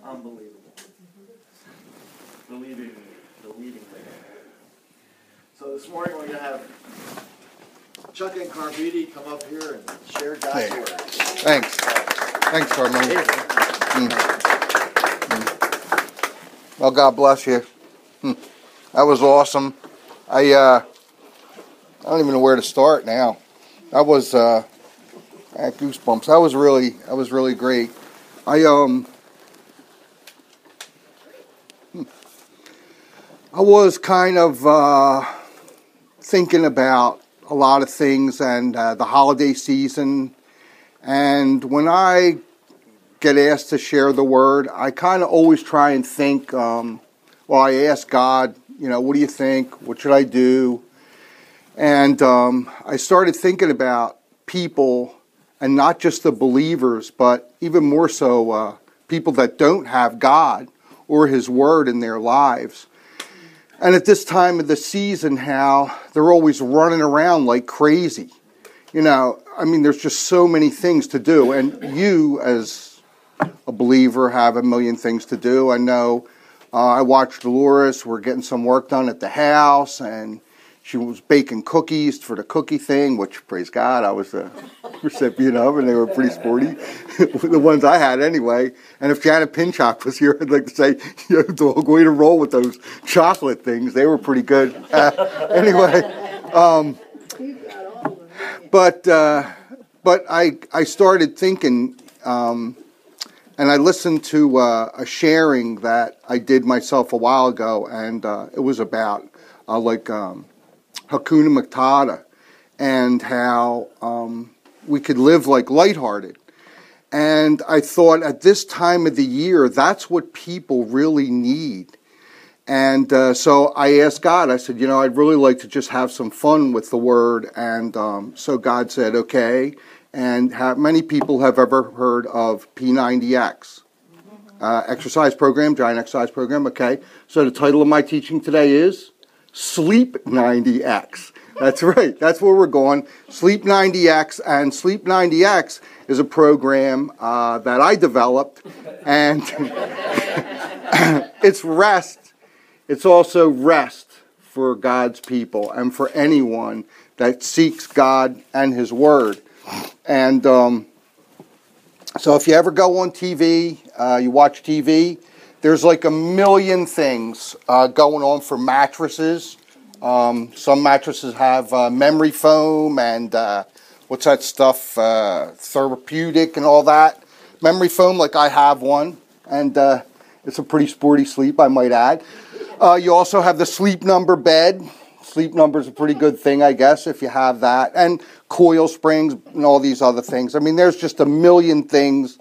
Unbelievable. The leading man. So this morning we're going to have Chuck and Carviti come up here and share God's word. Thanks. Thanks, Carmine. Well, God bless you. That was awesome. I don't even know where to start now. That was I had goosebumps. That was really great. I was kind of thinking about a lot of things and the holiday season, and when I get asked to share the word, I kind of always try and think, I ask God, what do you think? What should I do? And I started thinking about people, and not just the believers, but even more so people that don't have God or His Word in their lives. And at this time of the season, how they're always running around like crazy. There's just so many things to do. And you, as a believer, have a million things to do. I know I watched Dolores. We're getting some work done at the house, and she was baking cookies for the cookie thing, which, praise God, I was the recipient of, and they were pretty sporty, the ones I had anyway. And if Janet Pinchot was here, I'd like to say, dog, way to roll with those chocolate things. They were pretty good. Anyway, but I started thinking, and I listened to a sharing that I did myself a while ago, and it was about Hakuna Matata, and how we could live like lighthearted. And I thought at this time of the year, that's what people really need. And so I asked God, I said, I'd really like to just have some fun with the Word. And so God said, okay. And many people have ever heard of P90X, exercise program, giant exercise program, okay. So the title of my teaching today is Sleep 90X. That's right. That's where we're going. Sleep 90X. And Sleep 90X is a program that I developed. And it's rest. It's also rest for God's people and for anyone that seeks God and His Word. And so if you ever go on TV, you watch TV, there's like a million things going on for mattresses. Some mattresses have memory foam and what's that stuff, therapeutic and all that. Memory foam, like I have one, and it's a pretty sporty sleep, I might add. You also have the Sleep Number bed. Sleep Number is a pretty good thing, I guess, if you have that. And coil springs and all these other things. There's just a million things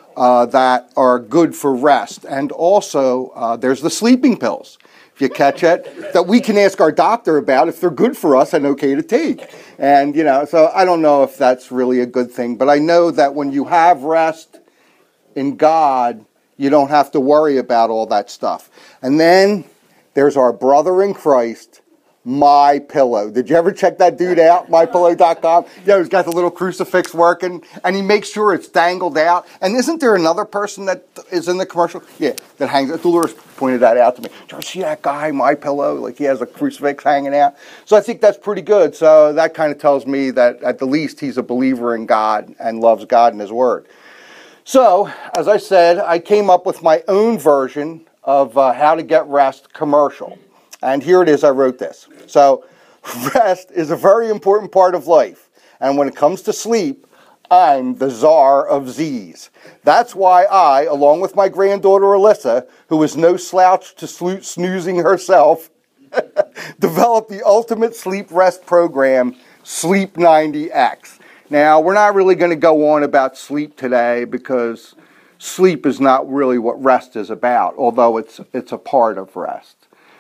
that are good for rest. And also, there's the sleeping pills, if you catch it, that we can ask our doctor about if they're good for us and okay to take. And, so I don't know if that's really a good thing. But I know that when you have rest in God, you don't have to worry about all that stuff. And then there's our brother in Christ, MyPillow. Did you ever check that dude out? MyPillow.com. He's got the little crucifix working, and he makes sure it's dangled out. And isn't there another person that is in the commercial? Yeah, that hangs. Dolores pointed that out to me. Did you ever see that guy, MyPillow? Like he has a crucifix hanging out. So I think that's pretty good. So that kind of tells me that at the least he's a believer in God and loves God and His Word. So, as I said, I came up with my own version of how to get rest commercial. And here it is, I wrote this. So, rest is a very important part of life. And when it comes to sleep, I'm the czar of Z's. That's why I, along with my granddaughter Alyssa, who is no slouch to snoozing herself, developed the ultimate sleep rest program, Sleep 90X. Now, we're not really going to go on about sleep today because sleep is not really what rest is about, although it's a part of rest.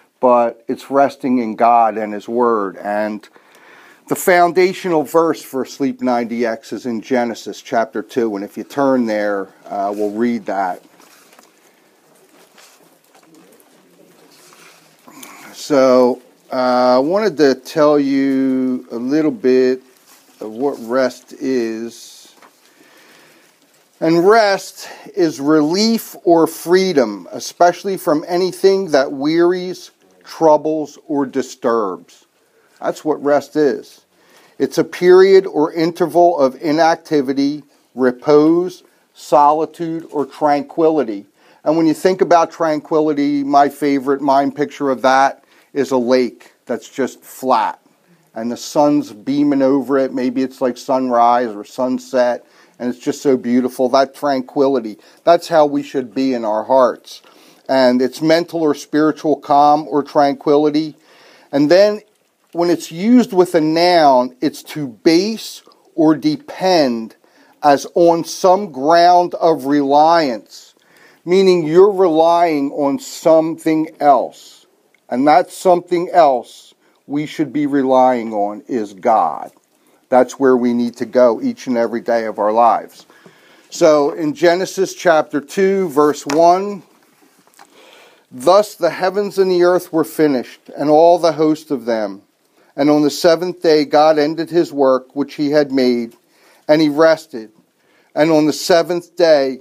But it's resting in God and His Word. And the foundational verse for Sleep 90X is in Genesis chapter 2. And if you turn there, we'll read that. So I wanted to tell you a little bit of what rest is. And rest is relief or freedom, especially from anything that wearies, troubles, or disturbs. That's what rest is. It's a period or interval of inactivity, repose, solitude, or tranquility. And when you think about tranquility, my favorite mind picture of that is a lake that's just flat. And the sun's beaming over it. Maybe it's like sunrise or sunset. And it's just so beautiful. That tranquility. That's how we should be in our hearts. And it's mental or spiritual calm or tranquility. And then when it's used with a noun, it's to base or depend as on some ground of reliance. Meaning you're relying on something else. And that something else we should be relying on is God. That's where we need to go each and every day of our lives. So in Genesis chapter 2, verse 1, thus the heavens and the earth were finished, and all the host of them. And on the seventh day God ended his work which he had made, and he rested. And on the seventh day,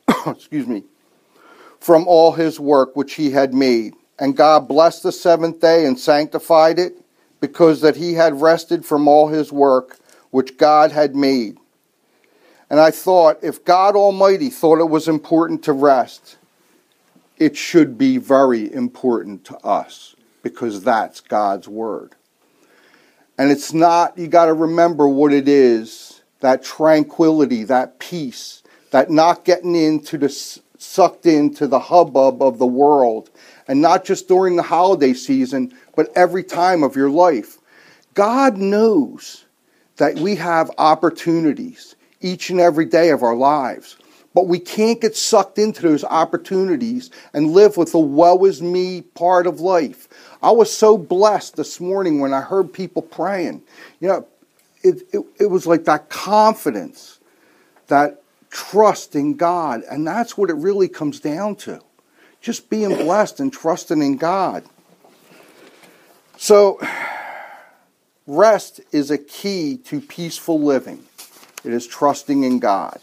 from all his work which he had made. And God blessed the seventh day and sanctified it, because that he had rested from all his work which God had made. And I thought, if God Almighty thought it was important to rest, it should be very important to us, because that's God's word. And it's not, you got to remember what it is, that tranquility, that peace, that not getting sucked into the hubbub of the world, and not just during the holiday season, but every time of your life. God knows that we have opportunities each and every day of our lives, but we can't get sucked into those opportunities and live with the woe is me part of life. I was so blessed this morning when I heard people praying. You know, it was like that confidence, that trust in God, and that's what it really comes down to. Just being blessed and trusting in God. So, rest is a key to peaceful living. It is trusting in God.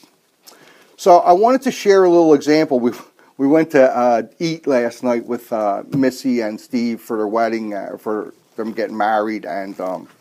So I wanted to share a little example. We went to eat last night with Missy and Steve for their wedding, for them getting married. And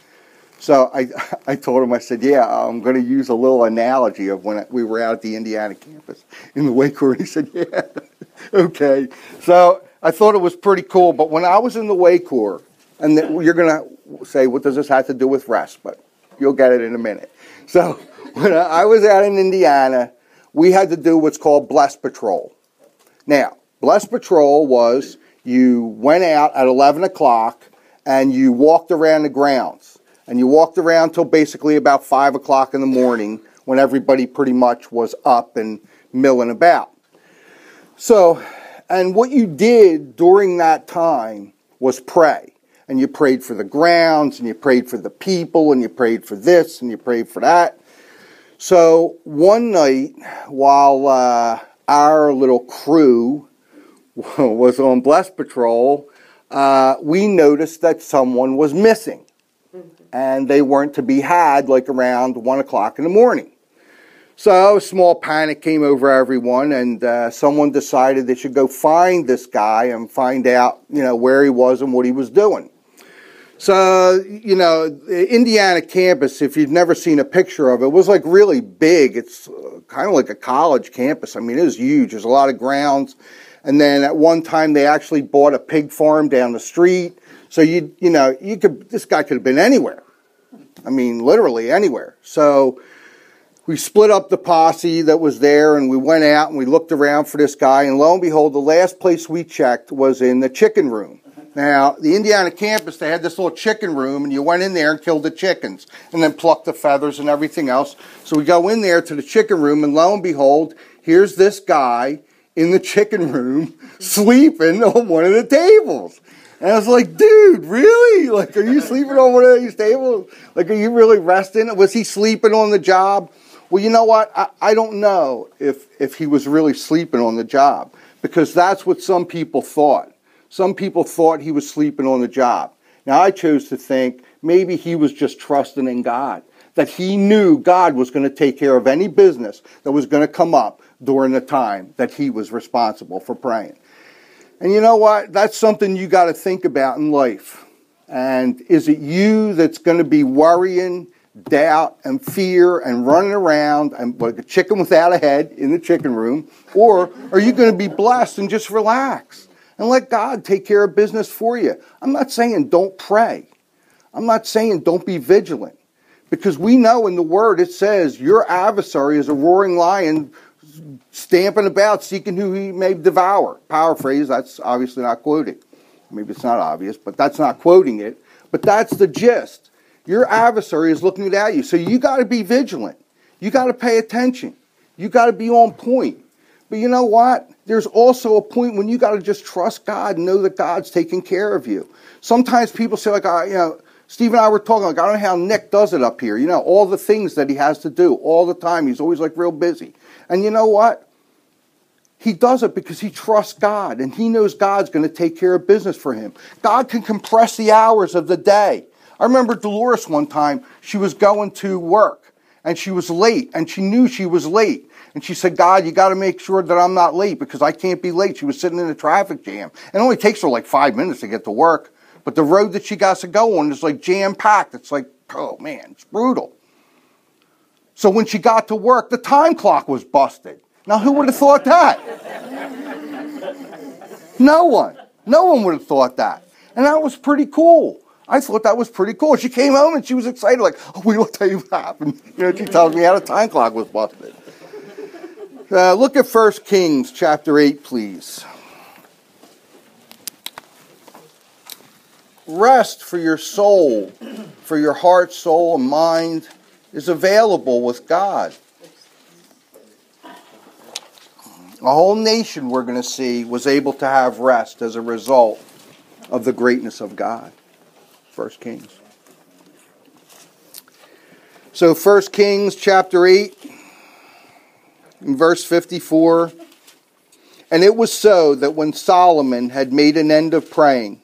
so I told him, I said, yeah, I'm going to use a little analogy of when we were out at the Indiana campus in the Way Corps. He said, yeah, okay. So I thought it was pretty cool. But when I was in the Way Corps, and you're going to say, what does this have to do with rest? But you'll get it in a minute. So when I was out in Indiana, we had to do what's called Blessed Patrol. Now, Blessed Patrol was you went out at 11 o'clock and you walked around the grounds. And you walked around till basically about 5 o'clock in the morning when everybody pretty much was up and milling about. So, and what you did during that time was pray. And you prayed for the grounds, and you prayed for the people, and you prayed for this, and you prayed for that. So one night, while our little crew was on Blessed Patrol, we noticed that someone was missing. And they weren't to be had like around 1 o'clock in the morning. So a small panic came over everyone, and someone decided they should go find this guy and find out, where he was and what he was doing. So, the Indiana campus, if you've never seen a picture of it, was like really big. It's kind of like a college campus. I mean, it was huge. There's a lot of grounds. And then at one time they actually bought a pig farm down the street. So this guy could have been anywhere. I mean, literally anywhere. So we split up the posse that was there, and we went out and we looked around for this guy. And lo and behold, the last place we checked was in the chicken room. Now, the Indiana campus, they had this little chicken room, and you went in there and killed the chickens and then plucked the feathers and everything else. So we go in there to the chicken room, and lo and behold, here's this guy in the chicken room sleeping on one of the tables. And I was like, dude, really? Like, are you sleeping on one of these tables? Like, are you really resting? Was he sleeping on the job? Well, you know what? I don't know if he was really sleeping on the job, because that's what some people thought. Some people thought he was sleeping on the job. Now, I chose to think maybe he was just trusting in God, that he knew God was going to take care of any business that was going to come up during the time that he was responsible for praying. And you know what? That's something you got to think about in life. And is it you that's going to be worrying, doubt, and fear and running around and like a chicken without a head in the chicken room? Or are you going to be blessed and just relax and let God take care of business for you? I'm not saying don't pray. I'm not saying don't be vigilant. Because we know in the Word it says your adversary is a roaring lion stamping about, seeking who he may devour. Paraphrase, that's obviously not quoting. Maybe it's not obvious, but that's not quoting it. But that's the gist. Your adversary is looking at you. So you got to be vigilant. You got to pay attention. You got to be on point. But you know what? There's also a point when you got to just trust God and know that God's taking care of you. Sometimes people say, like, Steve and I were talking, like, I don't know how Nick does it up here. All the things that he has to do all the time. He's always, like, real busy. And you know what? He does it because he trusts God, and he knows God's going to take care of business for him. God can compress the hours of the day. I remember Dolores one time, she was going to work, and she was late, and she knew she was late. And she said, God, you got to make sure that I'm not late because I can't be late. She was sitting in a traffic jam. It only takes her like 5 minutes to get to work. But the road that she got to go on is like jam-packed. It's like, oh man, it's brutal. So when she got to work, the time clock was busted. Now, who would have thought that? No one. No one would have thought that. And that was pretty cool. I thought that was pretty cool. She came home and she was excited, like, oh, we will tell you what happened. She tells me how the time clock was busted. Look at 1 Kings chapter 8, please. Rest for your soul, for your heart, soul, and mind is available with God. A whole nation, we're going to see, was able to have rest as a result of the greatness of God. 1 Kings. So 1 Kings chapter 8, in verse 54. And it was so that when Solomon had made an end of praying,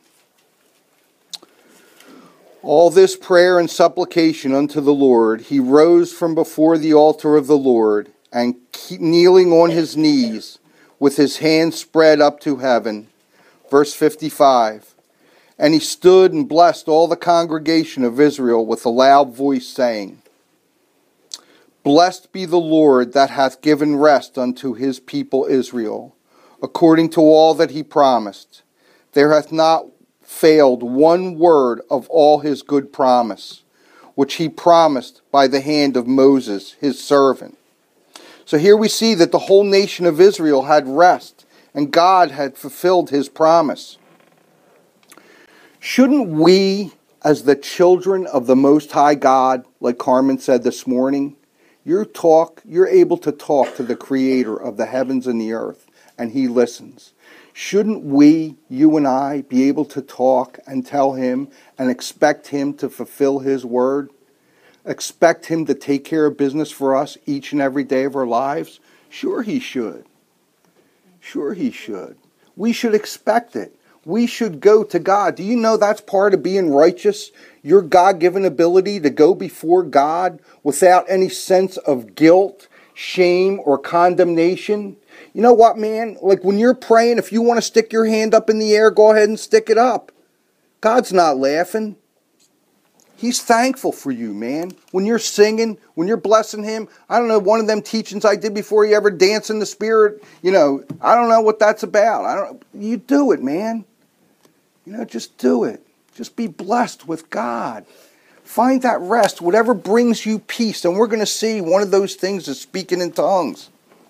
all this prayer and supplication unto the Lord, he rose from before the altar of the Lord, and kneeling on his knees, with his hands spread up to heaven. Verse 55. And he stood and blessed all the congregation of Israel with a loud voice, saying, Blessed be the Lord that hath given rest unto his people Israel, according to all that he promised. There hath not failed one word of all his good promise, which he promised by the hand of Moses, his servant. So here we see that the whole nation of Israel had rest, and God had fulfilled his promise. Shouldn't we, as the children of the Most High God, like Carmen said this morning, you're able to talk to the Creator of the heavens and the earth, and he listens. Shouldn't we, you and I, be able to talk and tell him and expect him to fulfill his word? Expect him to take care of business for us each and every day of our lives? Sure he should. Sure he should. We should expect it. We should go to God. Do you know that's part of being righteous? Your God-given ability to go before God without any sense of guilt, shame, or condemnation. You know what, man? Like when you're praying, if you want to stick your hand up in the air, go ahead and stick it up. God's not laughing. He's thankful for you, man. When you're singing, when you're blessing him, I don't know, one of them teachings I did before you ever dance in the spirit, I don't know what that's about. You do it, man. Just do it. Just be blessed with God. Find that rest, whatever brings you peace. And we're going to see one of those things is speaking in tongues.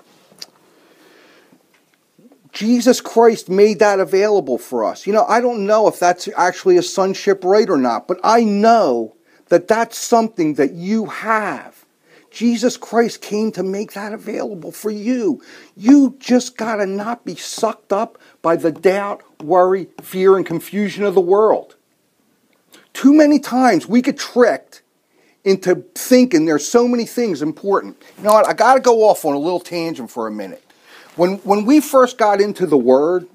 Jesus Christ made that available for us. I don't know if that's actually a sonship right or not, but I know that that's something that you have. Jesus Christ came to make that available for you. You just got to not be sucked up by the doubt, worry, fear, and confusion of the world. Too many times we get tricked into thinking there's so many things important. You know what? I got to go off on a little tangent for a minute. When we first got into the Word,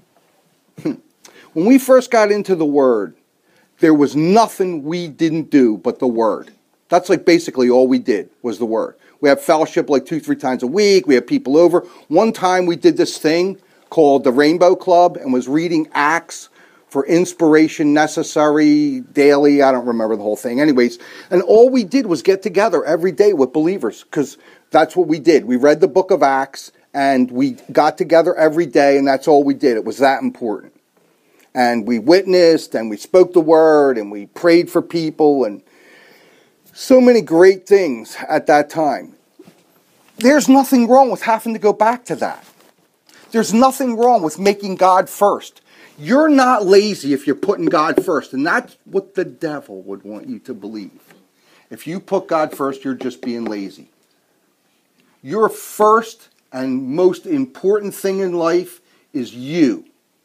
there was nothing we didn't do but the Word. That's like basically all we did was the Word. We have fellowship like 2-3 times a week. We have people over. One time we did this thing called the Rainbow Club and was reading Acts for inspiration necessary daily. I don't remember the whole thing. Anyways, and all we did was get together every day with believers because that's what we did. We read the book of Acts and we got together every day and that's all we did. It was that important. And we witnessed and we spoke the word and we prayed for people and so many great things at that time. There's nothing wrong with having to go back to that. There's nothing wrong with making God first. You're not lazy if you're putting God first, and that's what the devil would want you to believe. If you put God first, you're just being lazy. Your first and most important thing in life is you.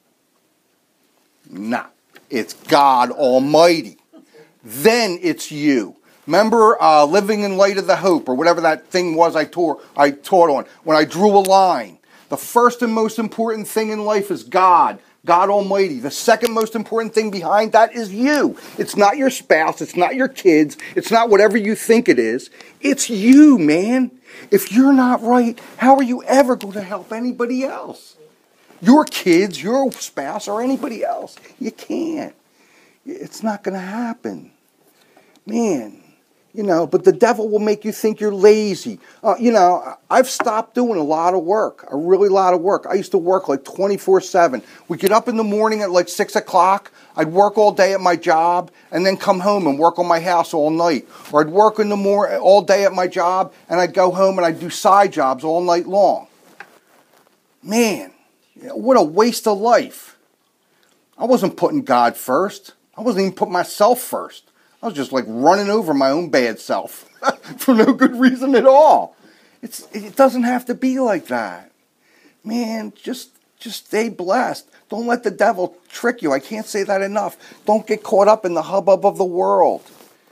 Nah, it's God Almighty. Then it's you. Remember Living in Light of the Hope, or whatever that thing was I taught on, when I drew a line. The first and most important thing in life is God. God Almighty. The second most important thing behind that is you. It's not your spouse. It's not your kids. It's not whatever you think it is. It's you, man. If you're not right, how are you ever going to help anybody else? Your kids, your spouse, or anybody else. You can't. It's not going to happen. Man. But the devil will make you think you're lazy. I've stopped doing a lot of work, a really lot of work. I used to work like 24/7. We'd get up in the morning at like 6 o'clock. I'd work all day at my job and then come home and work on my house all night. Or I'd work in the all day at my job and I'd go home and I'd do side jobs all night long. Man, what a waste of life. I wasn't putting God first. I wasn't even putting myself first. I was just like running over my own bad self for no good reason at all. It doesn't have to be like that. Man, just stay blessed. Don't let the devil trick you. I can't say that enough. Don't get caught up in the hubbub of the world.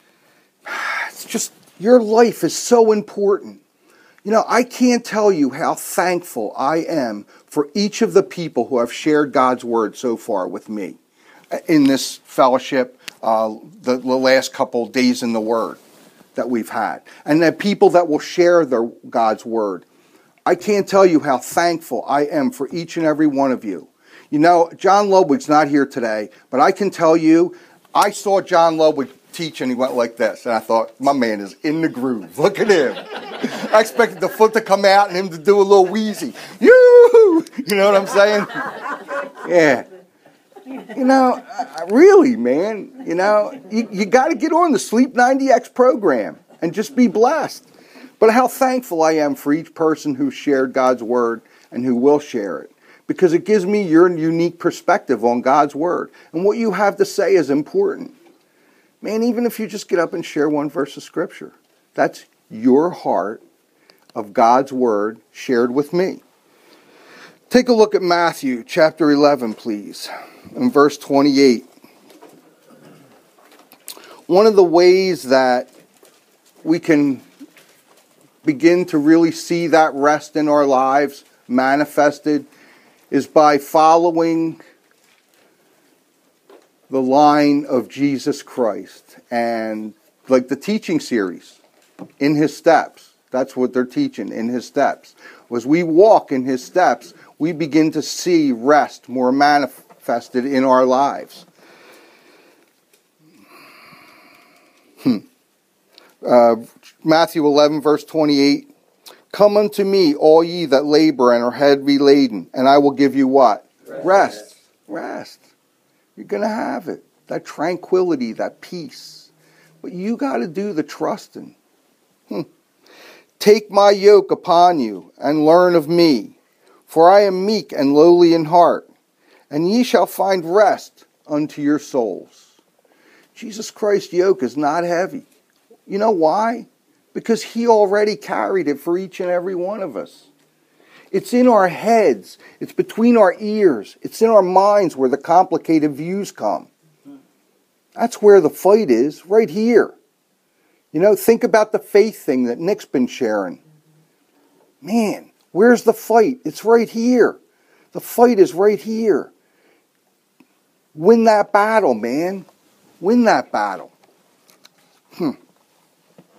It's just, your life is so important. I can't tell you how thankful I am for each of the people who have shared God's word so far with me in this fellowship. The last couple of days in the Word that we've had. And the people that will share God's Word. I can't tell you how thankful I am for each and every one of you. John Ludwig's not here today, but I can tell you, I saw John Ludwig teach and he went like this. And I thought, my man is in the groove. Look at him. I expected the foot to come out and him to do a little wheezy. You know what I'm saying? Yeah. Really, man, you got to get on the Sleep 90X program and just be blessed. But how thankful I am for each person who shared God's word and who will share it. Because it gives me your unique perspective on God's word. And what you have to say is important. Man, even if you just get up and share one verse of scripture, that's your heart of God's word shared with me. Take a look at Matthew chapter 11, please. In verse 28, one of the ways that we can begin to really see that rest in our lives manifested is by following the line of Jesus Christ. And like the teaching series, in his steps. That's what they're teaching, in his steps. As we walk in his steps, we begin to see rest more manifested in our lives. Matthew 11, verse 28. Come unto me, all ye that labor and are heavy laden, and I will give you what? Rest. Rest. You're going to have it. That tranquility, that peace. But you got to do the trusting. Take my yoke upon you, and learn of me. For I am meek and lowly in heart, and ye shall find rest unto your souls. Jesus Christ's yoke is not heavy. You know why? Because he already carried it for each and every one of us. It's in our heads. It's between our ears. It's in our minds where the complicated views come. That's where the fight is, right here. Think about the faith thing that Nick's been sharing. Man, where's the fight? It's right here. The fight is right here. Win that battle, man. Win that battle.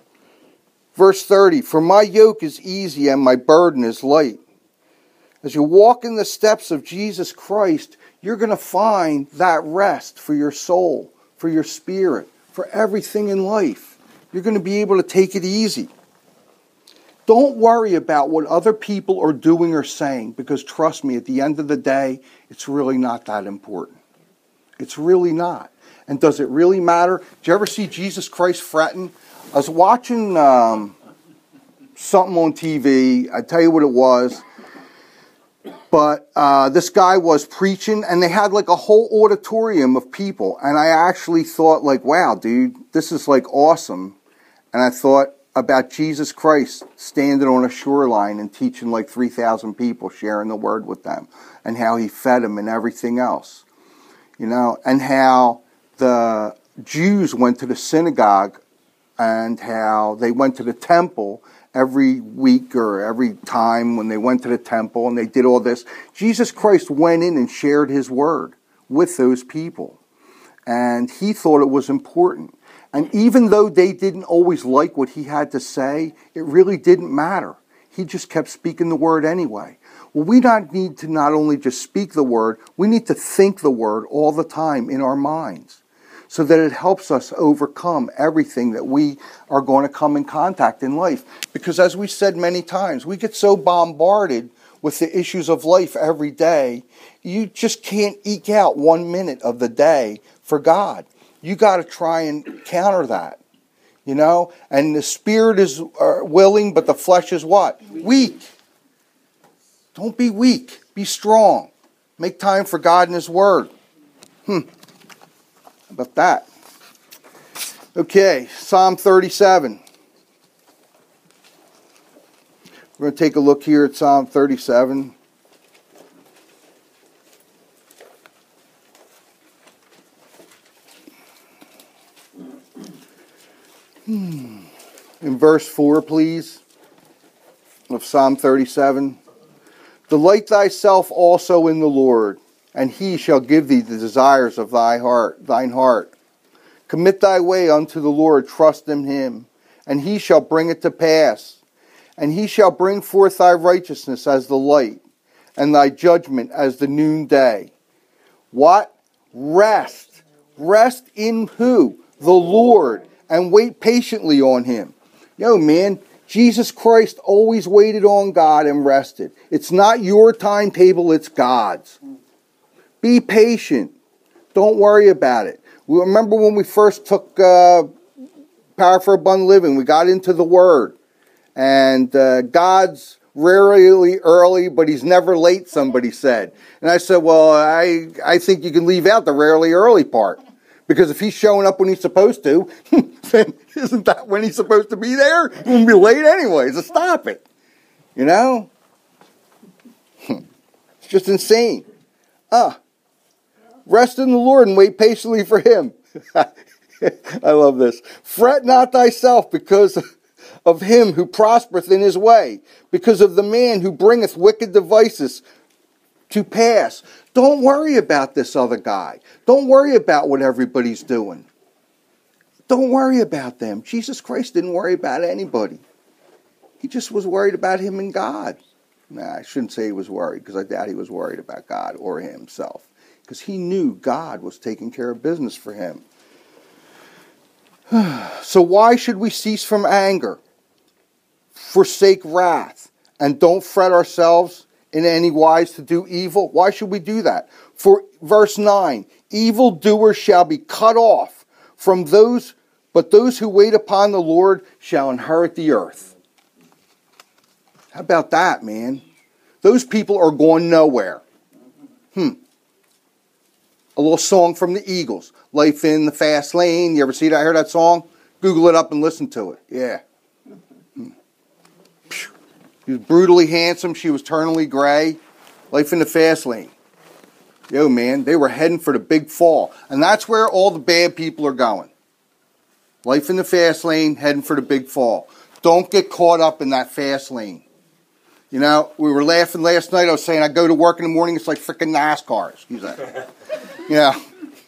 Verse 30, for my yoke is easy and my burden is light. As you walk in the steps of Jesus Christ, you're going to find that rest for your soul, for your spirit, for everything in life. You're going to be able to take it easy. Don't worry about what other people are doing or saying, because trust me, at the end of the day, it's really not that important. It's really not. And does it really matter? Did you ever see Jesus Christ fretting? I was watching something on TV. I tell you what it was. But this guy was preaching, and they had like a whole auditorium of people. And I actually thought, like, wow, dude, this is like awesome. And I thought about Jesus Christ standing on a shoreline and teaching like 3,000 people, sharing the word with them, and how he fed them and everything else. You know, and how the Jews went to the synagogue and how they went to the temple every week or every time when they went to the temple and they did all this. Jesus Christ went in and shared his word with those people. And he thought it was important. And even though they didn't always like what he had to say, it really didn't matter. He just kept speaking the word anyway. Well, we need to not only just speak the word, we need to think the word all the time in our minds, so that it helps us overcome everything that we are going to come in contact in life. Because as we said many times, we get so bombarded with the issues of life every day, you just can't eke out 1 minute of the day for God. You got to try and counter that, you know? And the spirit is willing, but the flesh is what? Weak. Don't be weak. Be strong. Make time for God and his word. How about that? Okay, Psalm 37. We're going to take a look here at Psalm 37. In verse 4, please, of Psalm 37. Delight thyself also in the Lord, and he shall give thee the desires of thine heart. Commit thy way unto the Lord, trust in him, and he shall bring it to pass. And he shall bring forth thy righteousness as the light, and thy judgment as the noonday. What? Rest. Rest in who? The Lord, and wait patiently on him. Yo, man, Jesus Christ always waited on God and rested. It's not your timetable, it's God's. Be patient. Don't worry about it. We remember when we first took Power for Abundant Living, we got into the Word. And God's rarely early, but he's never late, somebody said. And I said, well, I think you can leave out the rarely early part. Because if he's showing up when he's supposed to, then isn't that when he's supposed to be there? He won't be late anyway, so stop it. You know? It's just insane. Rest in the Lord and wait patiently for him. I love this. Fret not thyself because of him who prospereth in his way, because of the man who bringeth wicked devices to pass. Don't worry about this other guy. Don't worry about what everybody's doing. Don't worry about them. Jesus Christ didn't worry about anybody. He just was worried about him and God. Nah, I shouldn't say he was worried, because I doubt he was worried about God or himself, because he knew God was taking care of business for him. So why should we cease from anger, forsake wrath, and don't fret ourselves in any wise to do evil? Why should we do that? For verse 9, evildoers shall be cut off from those, but those who wait upon the Lord shall inherit the earth. How about that, man? Those people are going nowhere. A little song from the Eagles, Life in the Fast Lane. You ever see that? Hear that song? Google it up and listen to it. Yeah. He was brutally handsome. She was eternally gray. Life in the Fast Lane. Yo, man, they were heading for the big fall. And that's where all the bad people are going. Life in the Fast Lane, heading for the big fall. Don't get caught up in that fast lane. You know, we were laughing last night. I was saying I go to work in the morning. It's like freaking NASCAR. Excuse that. You know,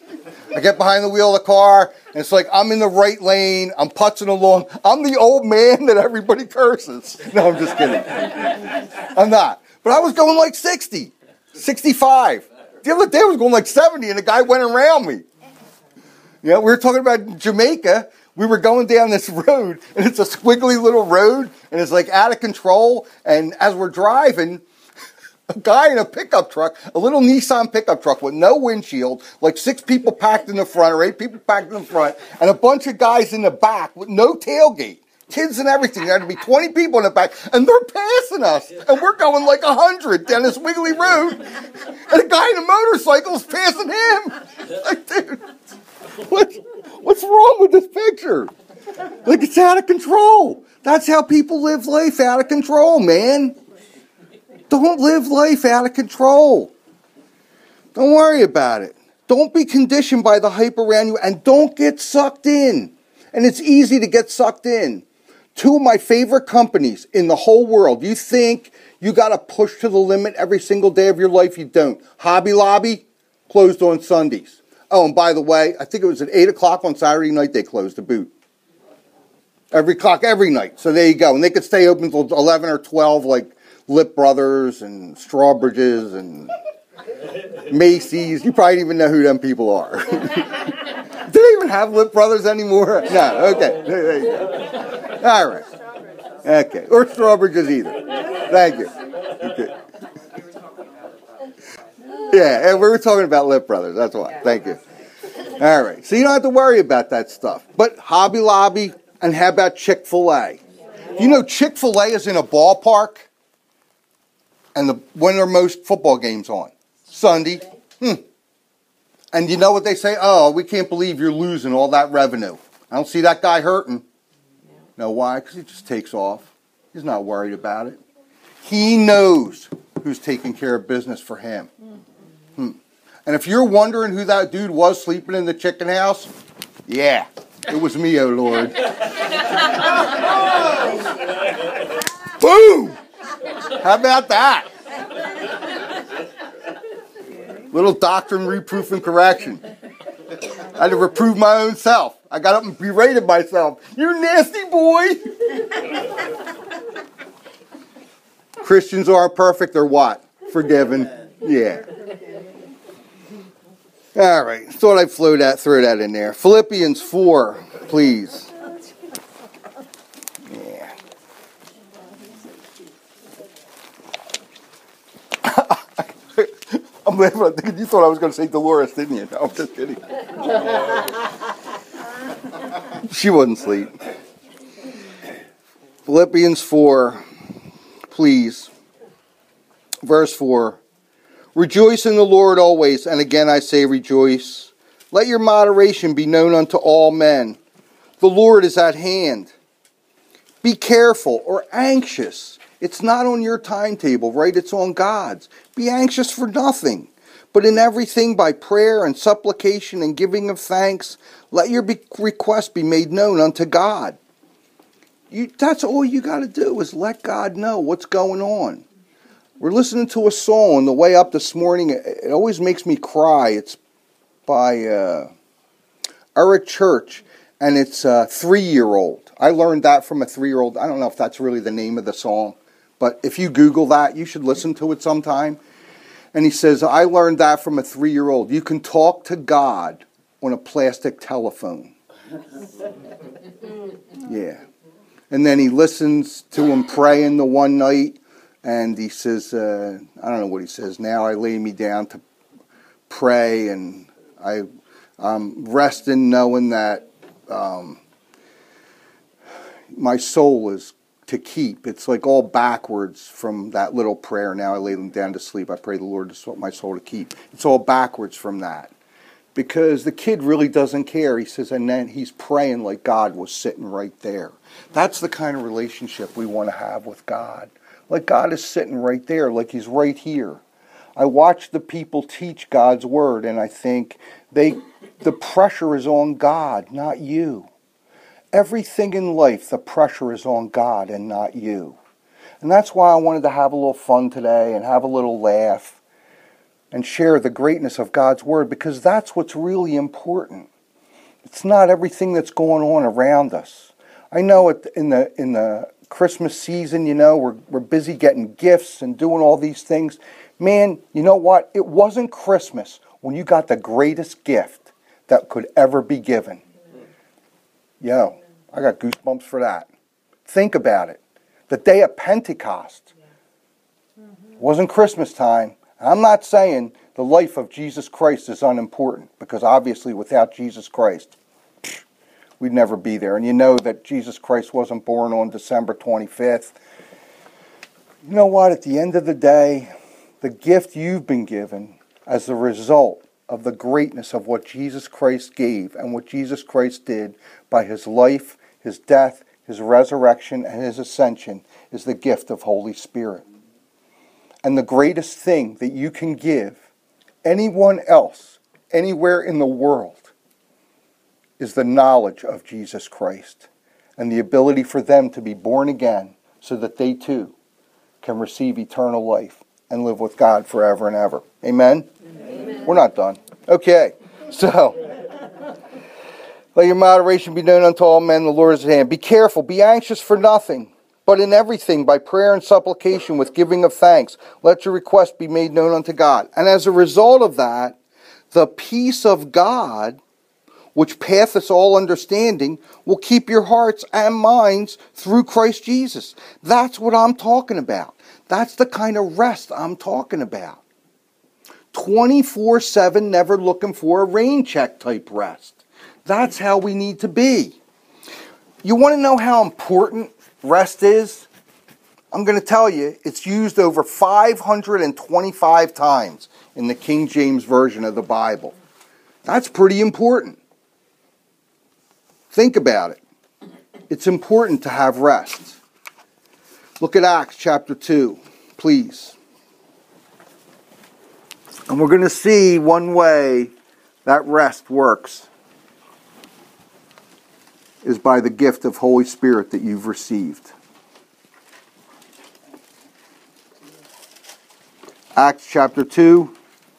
I get behind the wheel of the car, and it's like I'm in the right lane. I'm putzing along. I'm the old man that everybody curses. No, I'm just kidding. I'm not. But I was going like 60, 65. The other day I was going like 70, and the guy went around me. You know, we were talking about Jamaica. We were going down this road, and it's a squiggly little road, and it's like out of control. And as we're driving, a guy in a pickup truck, a little Nissan pickup truck with no windshield, like 6 people packed in the front or 8 people packed in the front, and a bunch of guys in the back with no tailgate. Kids and everything. There had to be 20 people in the back, and they're passing us. And we're going like 100 down this wiggly road, and a guy in a motorcycle is passing him. Like, dude, what's wrong with this picture? Like, it's out of control. That's how people live life, out of control, man. Don't live life out of control. Don't worry about it. Don't be conditioned by the hype around you, and don't get sucked in. And it's easy to get sucked in. 2 of my favorite companies in the whole world. You think you got to push to the limit every single day of your life? You don't. Hobby Lobby, closed on Sundays. Oh, and by the way, I think it was at 8 o'clock on Saturday night they closed the boot. Every night. So there you go. And they could stay open until 11 or 12 like Lip Brothers and Strawbridges and Macy's. You probably don't even know who them people are. Do they even have Lip Brothers anymore? No. Okay. There you go. All right. Okay. Or Strawbridges either. Thank you. Okay. Yeah, and we were talking about Lip Brothers. That's why. Thank you. All right. So you don't have to worry about that stuff. But Hobby Lobby, and how about Chick-fil-A? You know Chick-fil-A is in a ballpark, and when are most football games on? Sunday. And you know what they say? Oh, we can't believe you're losing all that revenue. I don't see that guy hurting. Know why? Because he just takes off. He's not worried about it. He knows who's taking care of business for him. And if you're wondering who that dude was sleeping in the chicken house, yeah, it was me, oh Lord. Boom! How about that? Little doctrine, reproof, and correction. I had to reprove my own self. I got up and berated myself. You nasty boy! Christians aren't perfect, they're what? Forgiven. Yeah. All right. Thought I'd throw that in there. Philippians 4, please. Yeah. I'm laughing. You thought I was going to say Dolores, didn't you? No, I'm just kidding. She wasn't asleep. Philippians 4, please. Verse 4. Rejoice in the Lord always, and again I say rejoice. Let your moderation be known unto all men. The Lord is at hand. Be careful or anxious. It's not on your timetable, right? It's on God's. Be anxious for nothing, but in everything by prayer and supplication and giving of thanks, let your request be made known unto God. That's all you got to do is let God know what's going on. We're listening to a song on the way up this morning. It always makes me cry. It's by Eric Church, and it's a 3-year-old. I learned that from a 3-year-old. I don't know if that's really the name of the song, but if you Google that, you should listen to it sometime. And he says, I learned that from a 3-year-old. You can talk to God on a plastic telephone. Yeah. And then he listens to him praying the one night. And he says, I don't know what he says. Now I lay me down to pray, and I'm resting knowing that my soul is to keep. It's like all backwards from that little prayer. Now I lay them down to sleep. I pray the Lord to my soul to keep. It's all backwards from that. Because the kid really doesn't care. He says, and then he's praying like God was sitting right there. That's the kind of relationship we want to have with God. Like God is sitting right there, like he's right here. I watch the people teach God's word, and I think the pressure is on God, not you. Everything in life, the pressure is on God and not you. And that's why I wanted to have a little fun today and have a little laugh and share the greatness of God's Word, because that's what's really important. It's not everything that's going on around us. I know in the Christmas season, we're busy getting gifts and doing all these things. Man, you know what? It wasn't Christmas when you got the greatest gift that could ever be given. Yo, I got goosebumps for that. Think about it. The day of Pentecost wasn't Christmas time. I'm not saying the life of Jesus Christ is unimportant, because obviously without Jesus Christ, we'd never be there. And you know that Jesus Christ wasn't born on December 25th. You know what? At the end of the day, the gift you've been given as a result of the greatness of what Jesus Christ gave and what Jesus Christ did by his life, his death, his resurrection, and his ascension is the gift of Holy Spirit. And the greatest thing that you can give anyone else, anywhere in the world, is the knowledge of Jesus Christ and the ability for them to be born again so that they too can receive eternal life and live with God forever and ever. Amen? Amen. We're not done. Okay, so let your moderation be known unto all men, the Lord is at hand. Be careful, be anxious for nothing, but in everything by prayer and supplication with giving of thanks, let your requests be made known unto God. And as a result of that, the peace of God, which passeth all understanding, will keep your hearts and minds through Christ Jesus. That's what I'm talking about. That's the kind of rest I'm talking about. 24/7, never looking for a rain check type rest. That's how we need to be. You want to know how important rest is? I'm going to tell you, it's used over 525 times in the King James Version of the Bible. That's pretty important. Think about it. It's important to have rest. Look at Acts chapter 2, please. And we're going to see one way that rest works is by the gift of Holy Spirit that you've received. Acts chapter 2,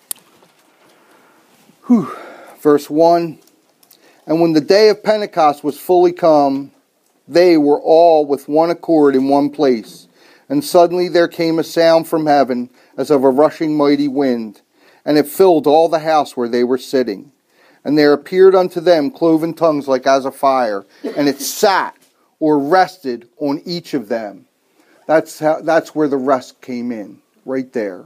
verse 1. And when the day of Pentecost was fully come, they were all with one accord in one place. And suddenly there came a sound from heaven as of a rushing mighty wind, and it filled all the house where they were sitting. And there appeared unto them cloven tongues like as of fire, and it sat or rested on each of them. That's where the rest came in, right there.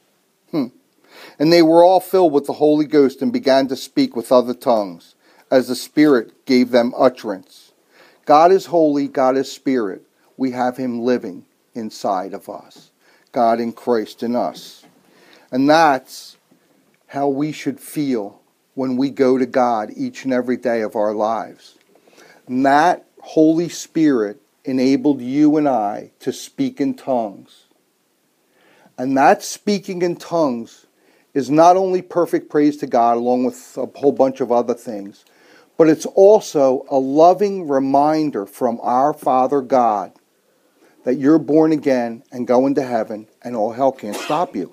And they were all filled with the Holy Ghost and began to speak with other tongues, as the Spirit gave them utterance. God is holy, God is Spirit. We have Him living inside of us. God in Christ in us. And that's how we should feel when we go to God each and every day of our lives. And that Holy Spirit enabled you and I to speak in tongues. And that speaking in tongues is not only perfect praise to God, along with a whole bunch of other things, but it's also a loving reminder from our Father God that you're born again and going to heaven, and all hell can't stop you.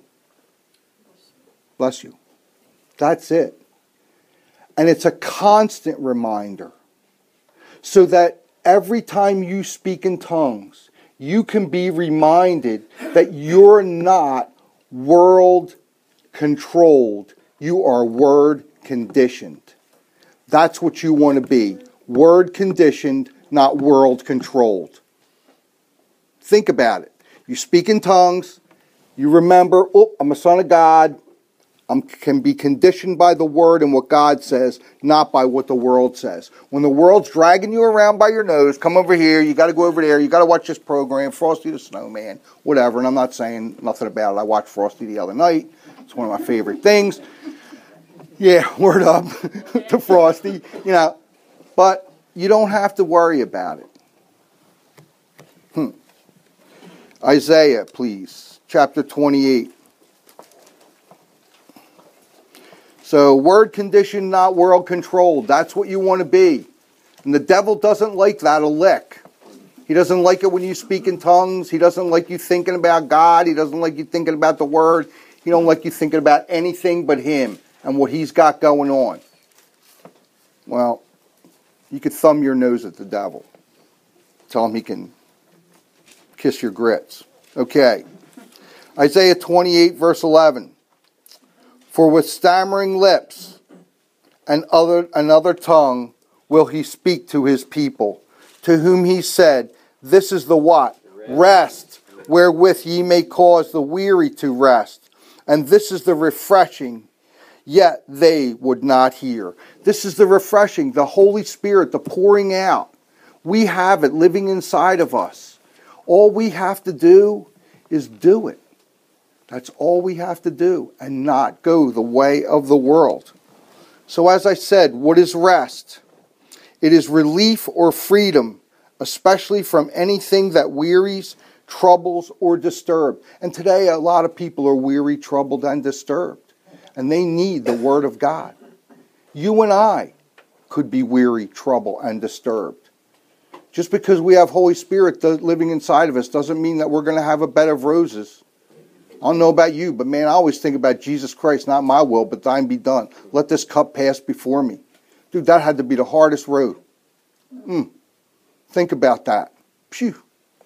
Bless you. That's it. And it's a constant reminder, so that every time you speak in tongues, you can be reminded that you're not world controlled. You are word conditioned. That's what you want to be. Word conditioned, not world controlled. Think about it. You speak in tongues. You remember, I'm a son of God. I can be conditioned by the word and what God says, not by what the world says. When the world's dragging you around by your nose, come over here, you got to go over there, you got to watch this program, Frosty the Snowman, whatever. And I'm not saying nothing about it. I watched Frosty the other night. It's one of my favorite things. Yeah, word up to Frosty, But you don't have to worry about it. Isaiah, please, chapter 28. So, word conditioned, not world controlled. That's what you want to be. And the devil doesn't like that a lick. He doesn't like it when you speak in tongues. He doesn't like you thinking about God. He doesn't like you thinking about the word. He don't like you thinking about anything but him and what he's got going on. Well, you could thumb your nose at the devil. Tell him he can kiss your grits. Okay. Isaiah 28, verse 11. For with stammering lips and another tongue will he speak to his people, to whom he said, this is the what? Rest, wherewith ye may cause the weary to rest. And this is the refreshing, yet they would not hear. This is the refreshing, the Holy Spirit, the pouring out. We have it living inside of us. All we have to do is do it. That's all we have to do, and not go the way of the world. So as I said, what is rest? It is relief or freedom, especially from anything that wearies, troubles, or disturbs. And today a lot of people are weary, troubled, and disturbed. And they need the Word of God. You and I could be weary, troubled, and disturbed. Just because we have Holy Spirit living inside of us doesn't mean that we're going to have a bed of roses. I don't know about you, but man, I always think about Jesus Christ, not my will, but thine be done. Let this cup pass before me. Dude, that had to be the hardest road. Think about that. Phew.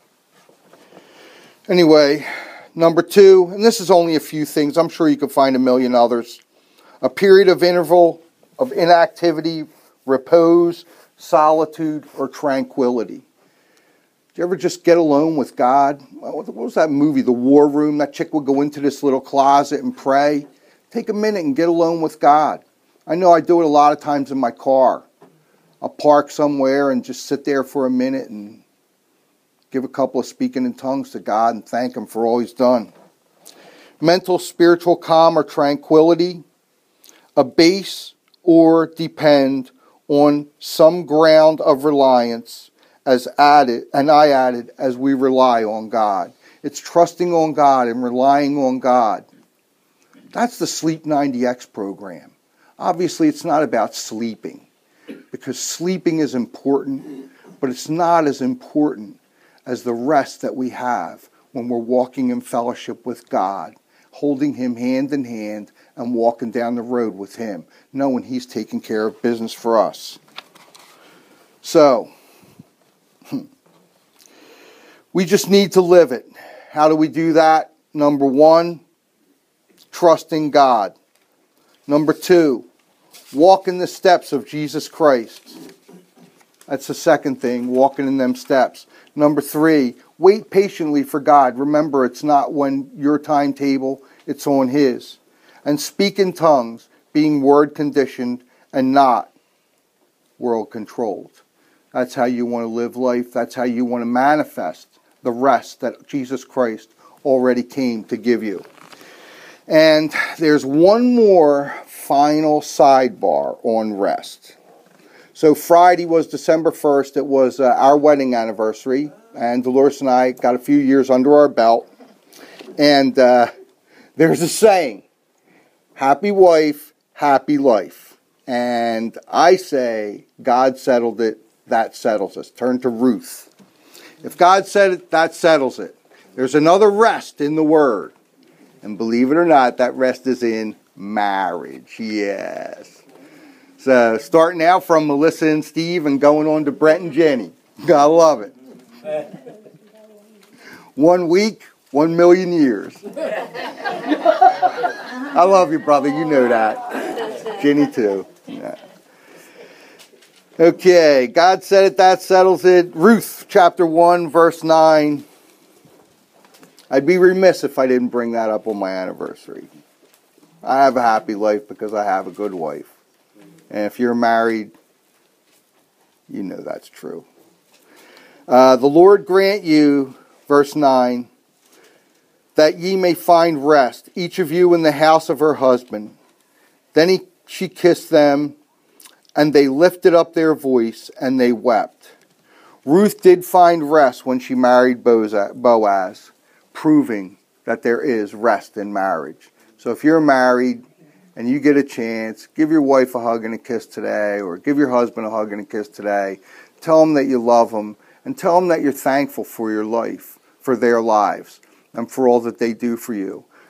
Anyway, number 2, and this is only a few things. I'm sure you can find a million others. A period of interval of inactivity, repose, solitude, or tranquility. Do you ever just get alone with God? What was that movie, The War Room? That chick would go into this little closet and pray. Take a minute and get alone with God. I know I do it a lot of times in my car. I'll park somewhere and just sit there for a minute and give a couple of speaking in tongues to God and thank Him for all He's done. Mental, spiritual calm or tranquility. Abase or depend on some ground of reliance as I added, as we rely on God. It's trusting on God and relying on God. That's the Sleep 90X program. Obviously, it's not about sleeping, because sleeping is important, but it's not as important as the rest that we have when we're walking in fellowship with God, holding Him hand in hand and walking down the road with Him, knowing He's taking care of business for us. So, we just need to live it. How do we do that? Number 1, trusting God. Number 2, walk in the steps of Jesus Christ. That's the second thing, walking in them steps. Number 3, wait patiently for God. Remember, it's not on your timetable, it's on His. And speak in tongues, being word conditioned and not world controlled. That's how you want to live life. That's how you want to manifest the rest that Jesus Christ already came to give you. And there's one more final sidebar on rest. So Friday was December 1st. It was our wedding anniversary. And Dolores and I got a few years under our belt. And there's a saying, happy wife, happy life. And I say, God settled it, that settles us. Turn to Ruth. If God said it, that settles it. There's another rest in the Word. And believe it or not, that rest is in marriage. Yes. So starting out from Melissa and Steve and going on to Brett and Jenny. I love it. 1 week, 1 million years. I love you, brother. You know that. Jenny too. Yeah. Okay, God said it, that settles it. Ruth chapter 1, verse 9. I'd be remiss if I didn't bring that up on my anniversary. I have a happy life because I have a good wife. And if you're married, you know that's true. The Lord grant you, verse 9, that ye may find rest, each of you in the house of her husband. Then she kissed them, and they lifted up their voice, and they wept. Ruth did find rest when she married Boaz, proving that there is rest in marriage. So if you're married and you get a chance, give your wife a hug and a kiss today, or give your husband a hug and a kiss today. Tell them that you love them, and tell them that you're thankful for your life, for their lives, and for all that they do for you.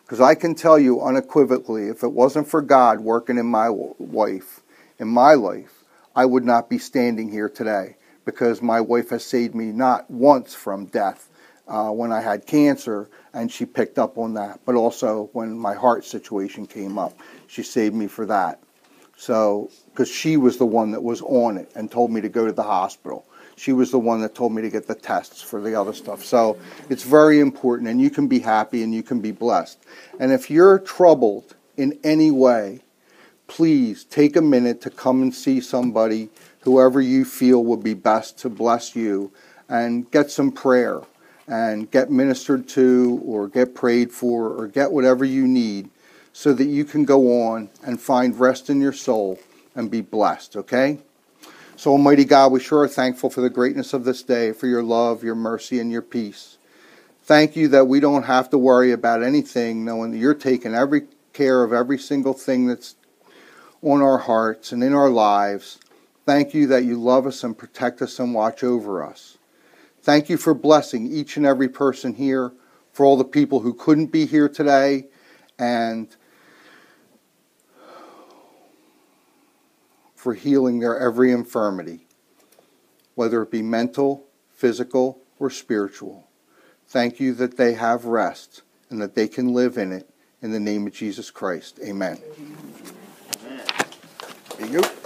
Because I can tell you unequivocally, if it wasn't for God working in my life, I would not be standing here today. Because my wife has saved me not once from death when I had cancer, and she picked up on that. But also when my heart situation came up, she saved me for that. So, because she was the one that was on it and told me to go to the hospital. She was the one that told me to get the tests for the other stuff. So it's very important, and you can be happy and you can be blessed. And if you're troubled in any way, please take a minute to come and see somebody, whoever you feel would be best to bless you, and get some prayer and get ministered to or get prayed for or get whatever you need so that you can go on and find rest in your soul and be blessed, okay? So, Almighty God, we sure are thankful for the greatness of this day, for your love, your mercy, and your peace. Thank you that we don't have to worry about anything, knowing that you're taking every care of every single thing that's on our hearts and in our lives. Thank you that you love us and protect us and watch over us. Thank you for blessing each and every person here, for all the people who couldn't be here today, and for healing their every infirmity, whether it be mental, physical, or spiritual. Thank you that they have rest and that they can live in it. In the name of Jesus Christ, amen. Amen. There you go.